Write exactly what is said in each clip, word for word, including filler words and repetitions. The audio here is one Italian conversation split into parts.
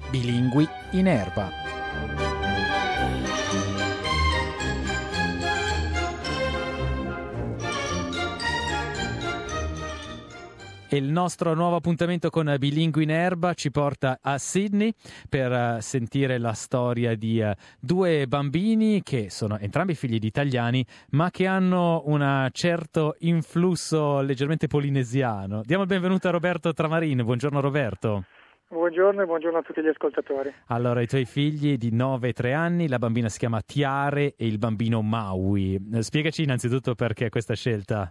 Bilingui in erba. E il nostro nuovo appuntamento con Bilingui in erba ci porta a Sydney per uh, sentire la storia di uh, due bambini che sono entrambi figli di italiani, ma che hanno un certo influsso leggermente polinesiano. Diamo il benvenuto a Roberto Tramarin. Buongiorno Roberto. Buongiorno e buongiorno a tutti gli ascoltatori. Allora, i tuoi figli di nove e tre anni, la bambina si chiama Tiare e il bambino Maui. Spiegaci innanzitutto perché questa scelta.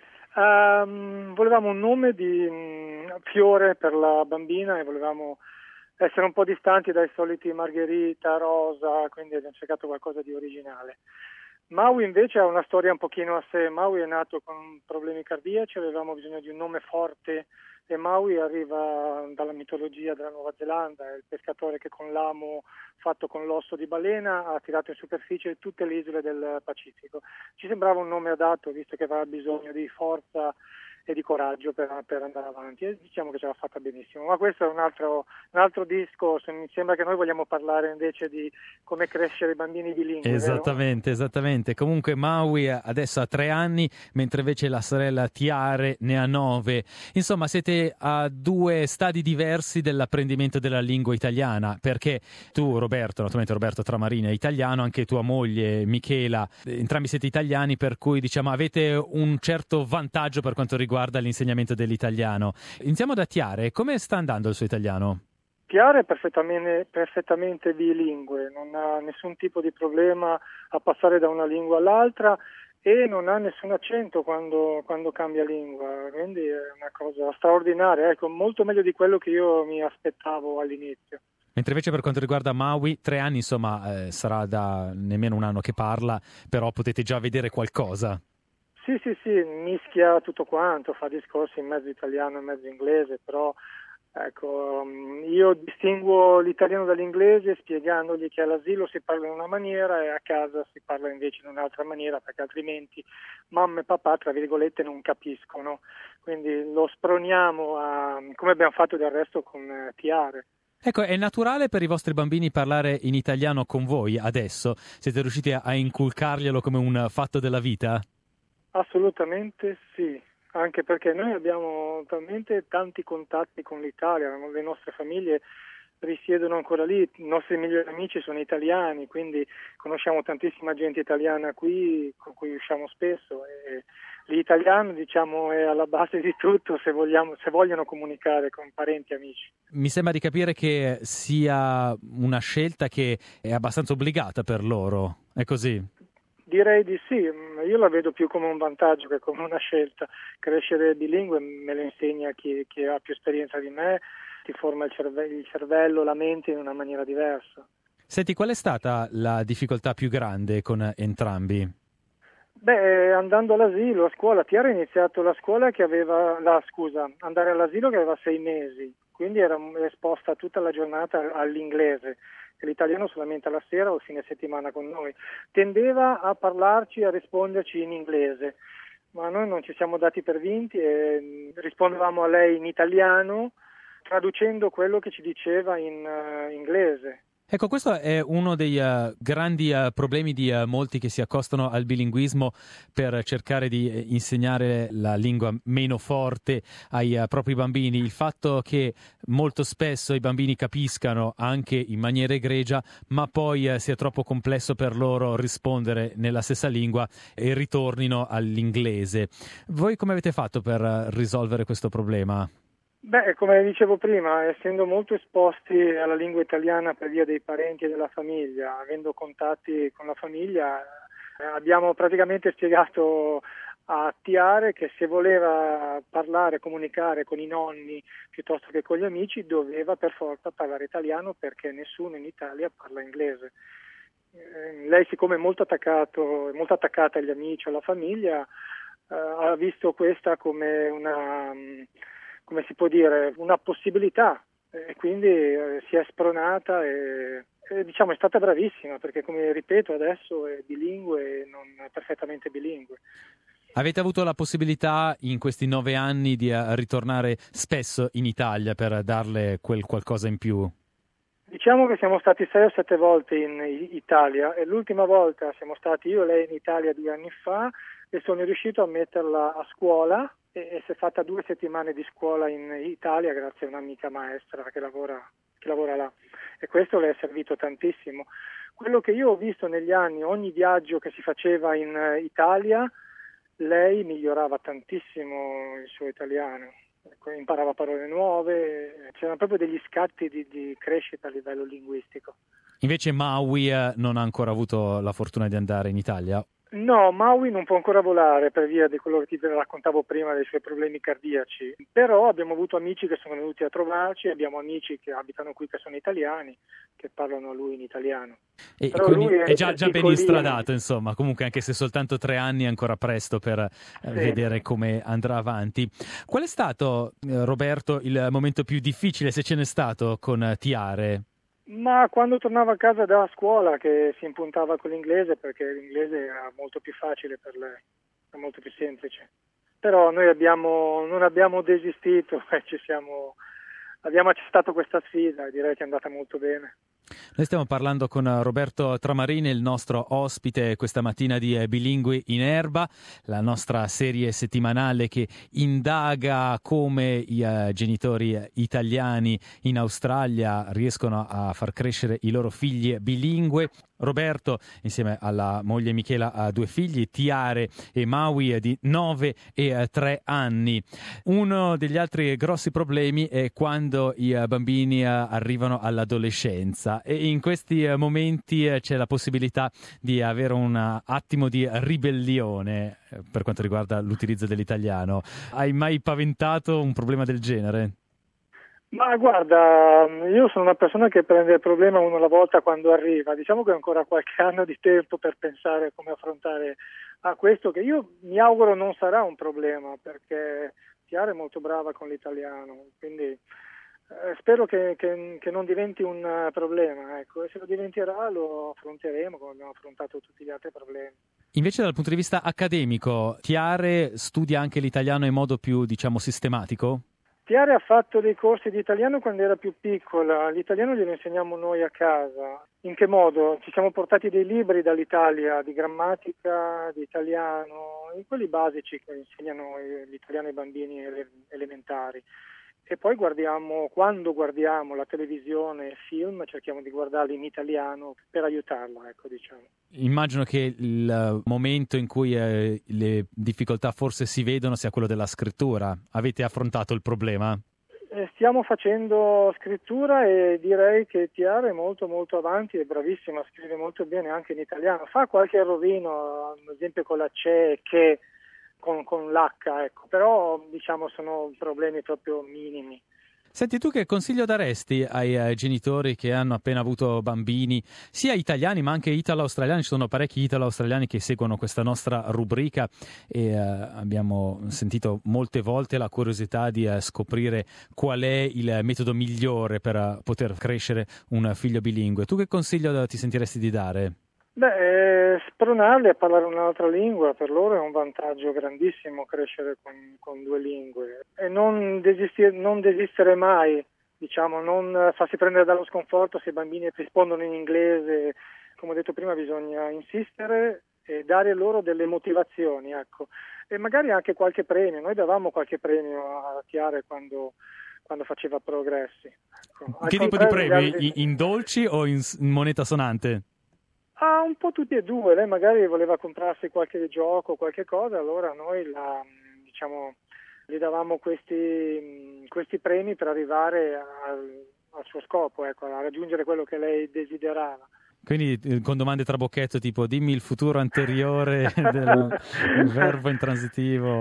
Um, volevamo un nome di um, fiore per la bambina e volevamo essere un po' distanti dai soliti Margherita, Rosa, quindi abbiamo cercato qualcosa di originale. Maui invece ha una storia un pochino a sé. Maui è nato con problemi cardiaci, avevamo bisogno di un nome forte e Maui arriva dalla mitologia della Nuova Zelanda, è il pescatore che con l'amo fatto con l'osso di balena ha tirato in superficie tutte le isole del Pacifico. Ci sembrava un nome adatto visto che aveva bisogno di forza e di coraggio per, per andare avanti e diciamo che ce l'ha fatta benissimo. Ma questo è un altro, un altro discorso. Mi sembra che noi vogliamo parlare invece di come crescere i bambini bilingui. Esattamente, vero? esattamente. Comunque Maui adesso ha tre anni, mentre invece la sorella Tiare ne ha nove. Insomma, siete a due stadi diversi dell'apprendimento della lingua italiana, perché tu, Roberto, naturalmente Roberto Tramarin è italiano, anche tua moglie Michela, entrambi siete italiani, per cui diciamo avete un certo vantaggio per quanto riguarda l'insegnamento dell'italiano. Iniziamo da Tiare. Come sta andando il suo italiano? Tiare è perfettamente, perfettamente bilingue, non ha nessun tipo di problema a passare da una lingua all'altra e non ha nessun accento quando, quando cambia lingua, quindi è una cosa straordinaria, ecco, molto meglio di quello che io mi aspettavo all'inizio. Mentre invece per quanto riguarda Maui, tre anni insomma eh, sarà da nemmeno un anno che parla, però potete già vedere qualcosa. Sì, sì, sì, mischia tutto quanto, fa discorsi in mezzo italiano e mezzo inglese, però ecco, io distinguo l'italiano dall'inglese spiegandogli che all'asilo si parla in una maniera e a casa si parla invece in un'altra maniera, perché altrimenti mamma e papà, tra virgolette, non capiscono. Quindi lo sproniamo a, come abbiamo fatto del resto con eh, Tiare. Ecco, è naturale per i vostri bambini parlare in italiano con voi adesso? Siete riusciti a inculcarglielo come un fatto della vita? Assolutamente sì, anche perché noi abbiamo talmente tanti contatti con l'Italia, le nostre famiglie risiedono ancora lì, i nostri migliori amici sono italiani, quindi conosciamo tantissima gente italiana qui con cui usciamo spesso e l'italiano diciamo è alla base di tutto se vogliamo, se vogliono comunicare con parenti e amici. Mi sembra di capire che sia una scelta che è abbastanza obbligata per loro, è così? Direi di sì, io la vedo più come un vantaggio che come una scelta. Crescere bilingue me lo insegna chi, chi ha più esperienza di me, ti forma il, cerve- il cervello, la mente in una maniera diversa. Senti, qual è stata la difficoltà più grande con entrambi? Beh, andando all'asilo, a scuola, Tiara ha iniziato la scuola che aveva, la scusa, andare all'asilo che aveva sei mesi, quindi era esposta tutta la giornata all'inglese. L'italiano solamente alla sera o il fine settimana con noi. Tendeva a parlarci, a risponderci in inglese, ma noi non ci siamo dati per vinti e rispondevamo a lei in italiano, traducendo quello che ci diceva in uh, inglese. Ecco, questo è uno dei uh, grandi uh, problemi di uh, molti che si accostano al bilinguismo per cercare di uh, insegnare la lingua meno forte ai uh, propri bambini. Il fatto che molto spesso i bambini capiscano anche in maniera egregia, ma poi uh, sia troppo complesso per loro rispondere nella stessa lingua e ritornino all'inglese. Voi come avete fatto per uh, risolvere questo problema? Beh, come dicevo prima, essendo molto esposti alla lingua italiana per via dei parenti e della famiglia, avendo contatti con la famiglia, eh, abbiamo praticamente spiegato a Tiare che se voleva parlare, comunicare con i nonni piuttosto che con gli amici, doveva per forza parlare italiano perché nessuno in Italia parla inglese. Eh, lei, siccome è molto attaccato, molto attaccata agli amici, alla famiglia, eh, ha visto questa come una... come si può dire, una possibilità e quindi eh, si è spronata e, e diciamo è stata bravissima perché come ripeto adesso è bilingue e non è perfettamente bilingue. Avete avuto la possibilità in questi nove anni di uh, ritornare spesso in Italia per darle quel qualcosa in più? Diciamo che siamo stati sei o sette volte in Italia e l'ultima volta siamo stati io e lei in Italia due anni fa e sono riuscito a metterla a scuola e, e si è fatta due settimane di scuola in Italia grazie a un'amica maestra che lavora, che lavora là e questo le è servito tantissimo. Quello che io ho visto negli anni, ogni viaggio che si faceva in Italia, lei migliorava tantissimo il suo italiano. Imparava parole nuove, c'erano proprio degli scatti di, di crescita a livello linguistico. Invece Maui eh, non ha ancora avuto la fortuna di andare in Italia? No, Maui non può ancora volare per via di quello che ti raccontavo prima dei suoi problemi cardiaci, però abbiamo avuto amici che sono venuti a trovarci, abbiamo amici che abitano qui che sono italiani, che parlano a lui in italiano. E Però quindi lui è, è già, è già ben instradato, insomma, comunque anche se soltanto tre anni è ancora presto per eh, sì. vedere come andrà avanti. Qual è stato, eh, Roberto, il momento più difficile, se ce n'è stato, con eh, Tiare? Ma quando tornava a casa da scuola che si impuntava con l'inglese perché l'inglese era molto più facile per lei, era molto più semplice. Però noi abbiamo, non abbiamo desistito e ci siamo, abbiamo accettato questa sfida e direi che è andata molto bene. Noi stiamo parlando con Roberto Tramarini, il nostro ospite questa mattina di Bilingui in Erba, la nostra serie settimanale che indaga come i uh, genitori italiani in Australia riescono a far crescere i loro figli bilingue. Roberto, insieme alla moglie Michela, ha due figli, Tiare e Maui, di nove e tre anni. Uno degli altri grossi problemi è quando i bambini arrivano all'adolescenza e in questi momenti c'è la possibilità di avere un attimo di ribellione per quanto riguarda l'utilizzo dell'italiano. Hai mai paventato un problema del genere? Ma guarda, io sono una persona che prende il problema uno alla volta quando arriva, diciamo che ho ancora qualche anno di tempo per pensare come affrontare a questo, che io mi auguro non sarà un problema, perché Chiara è molto brava con l'italiano, quindi eh, spero che, che, che non diventi un problema, ecco, e se lo diventerà lo affronteremo come abbiamo affrontato tutti gli altri problemi. Invece dal punto di vista accademico, Tiare studia anche l'italiano in modo più, diciamo, sistematico? Tiare ha fatto dei corsi di italiano quando era più piccola, l'italiano glielo insegniamo noi a casa. In che modo? Ci siamo portati dei libri dall'Italia di grammatica, di italiano, quelli basici che insegnano l'italiano ai bambini elementari. E poi guardiamo, quando guardiamo la televisione e film, cerchiamo di guardarli in italiano per aiutarlo, ecco, diciamo. Immagino che il momento in cui eh, le difficoltà forse si vedono sia quello della scrittura. Avete affrontato il problema? Eh, stiamo facendo scrittura e direi che Tiara è molto molto avanti, è bravissima, scrive molto bene anche in italiano. Fa qualche rovino, ad esempio con la c'è, che... Con, con l'H, ecco, però diciamo sono problemi proprio minimi. Senti, tu che consiglio daresti ai eh, genitori che hanno appena avuto bambini, sia italiani ma anche italo-australiani? Ci sono parecchi italo-australiani che seguono questa nostra rubrica e eh, abbiamo sentito molte volte la curiosità di eh, scoprire qual è il metodo migliore per uh, poter crescere un figlio bilingue. Tu che consiglio ti sentiresti di dare? Beh, eh, spronarli a parlare un'altra lingua, per loro è un vantaggio grandissimo crescere con, con due lingue e non, desistir, non desistere mai, diciamo, non farsi prendere dallo sconforto se i bambini rispondono in inglese. Come ho detto prima, bisogna insistere e dare loro delle motivazioni, ecco, e magari anche qualche premio. Noi davamo qualche premio a Chiara quando, quando faceva progressi. Ecco. Che tipo di premi? Altri... In dolci o in moneta sonante? Ah, un po' tutti e due, lei magari voleva comprarsi qualche gioco, qualche cosa, allora noi la, diciamo, gli davamo questi, questi premi per arrivare al, al suo scopo, ecco, a raggiungere quello che lei desiderava. Quindi con domande trabocchetto tipo dimmi il futuro anteriore del verbo intransitivo.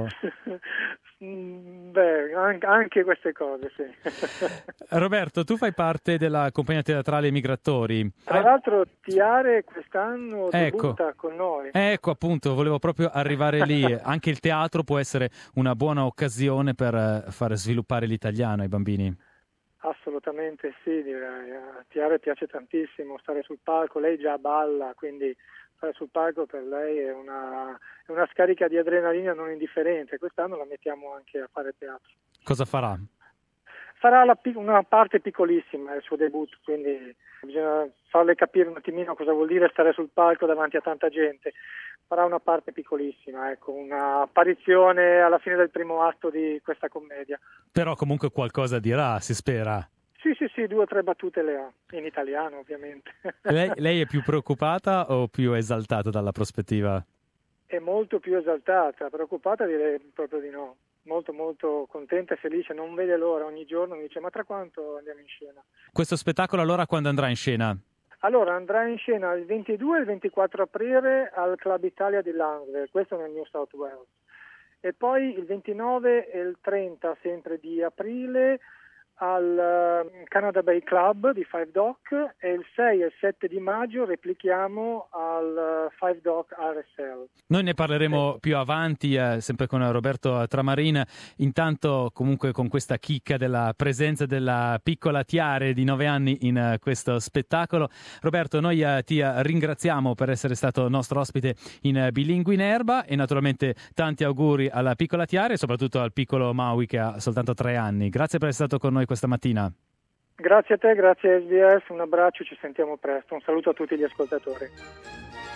Beh, anche queste cose, sì. Roberto, tu fai parte della compagnia teatrale Migratori. Tra l'altro Tiare quest'anno ecco. debutta con noi. Ecco, appunto, volevo proprio arrivare lì. Anche il teatro può essere una buona occasione per far sviluppare l'italiano ai bambini. Assolutamente sì, direi. A Tiare piace tantissimo stare sul palco, lei già balla, quindi stare sul palco per lei è una, è una scarica di adrenalina non indifferente. Quest'anno la mettiamo anche a fare teatro. Cosa farà? farà la, una parte piccolissima, è il suo debutto, quindi bisogna farle capire un attimino cosa vuol dire stare sul palco davanti a tanta gente. Farà una parte piccolissima, ecco, un'apparizione alla fine del primo atto di questa commedia. Però comunque qualcosa dirà, si spera. Sì, sì, sì, due o tre battute le ha, in italiano ovviamente. Lei, lei è più preoccupata o più esaltata dalla prospettiva? È molto più esaltata, preoccupata direi proprio di no. Molto molto contenta e felice, non vede l'ora, ogni giorno mi dice ma tra quanto andiamo in scena? Questo spettacolo allora quando andrà in scena? Allora andrà in scena il ventidue e il ventiquattro aprile al Club Italia di Lansdale, questo nel New South Wales, e poi il ventinove e il trenta sempre di aprile al Canada Bay Club di Five Dock e il sei e il sette di maggio replichiamo al Five Dock R S L. Noi ne parleremo eh. più avanti, eh, sempre con Roberto Tramarin. Intanto comunque con questa chicca della presenza della piccola Tiare di nove anni in uh, questo spettacolo. Roberto, noi uh, ti uh, ringraziamo per essere stato nostro ospite in uh, Bilingui in Erba e naturalmente tanti auguri alla piccola Tiare e soprattutto al piccolo Maui che ha soltanto tre anni. Grazie per essere stato con noi questa mattina. Grazie a te, grazie a S B S, un abbraccio, ci sentiamo presto, un saluto a tutti gli ascoltatori.